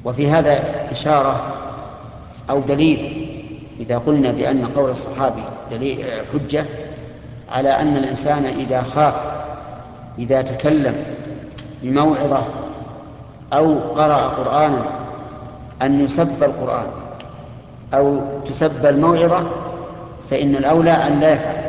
وفي هذا إشارة أو دليل إذا قلنا بأن قول الصحابي دليل حجة على أن الإنسان إذا خاف إذا تكلم بموعظة أو قرأ قرآنا أن يسب القرآن أو تسب الموعظة، فإن الأولى أن لا يفعل،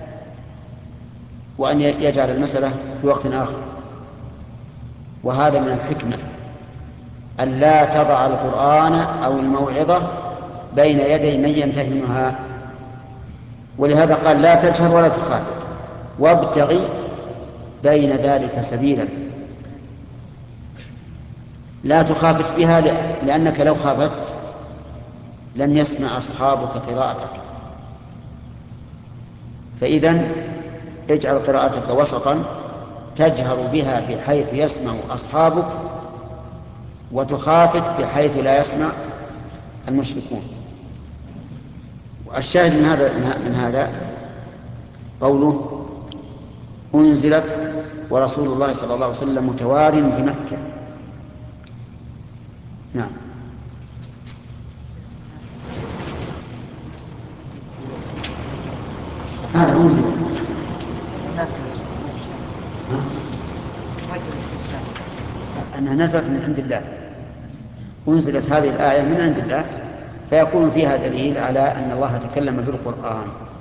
وأن يجعل المسألة في وقت آخر. وهذا من الحكمة أن لا تضع القرآن أو الموعظة بين يدي من يمتهنها. ولهذا قال لا تجهر ولا تخافت وابتغي بين ذلك سبيلا. لا تخافت بها لأنك لو خافت لم يسمع أصحابك قراءتك، فإذن اجعل قراءتك وسطا تجهر بها بحيث يسمع أصحابك، وتخافت بحيث لا يسمع المشركون. الشاهد من هذا قوله أنزلت ورسول الله صلى الله عليه وسلم متوار بمكة. نعم. هذا أنزل أنها نزلت من عند الله، أنزلت هذه الآية من عند الله، فيكون فيها دليل على أن الله تكلم بالقرآن.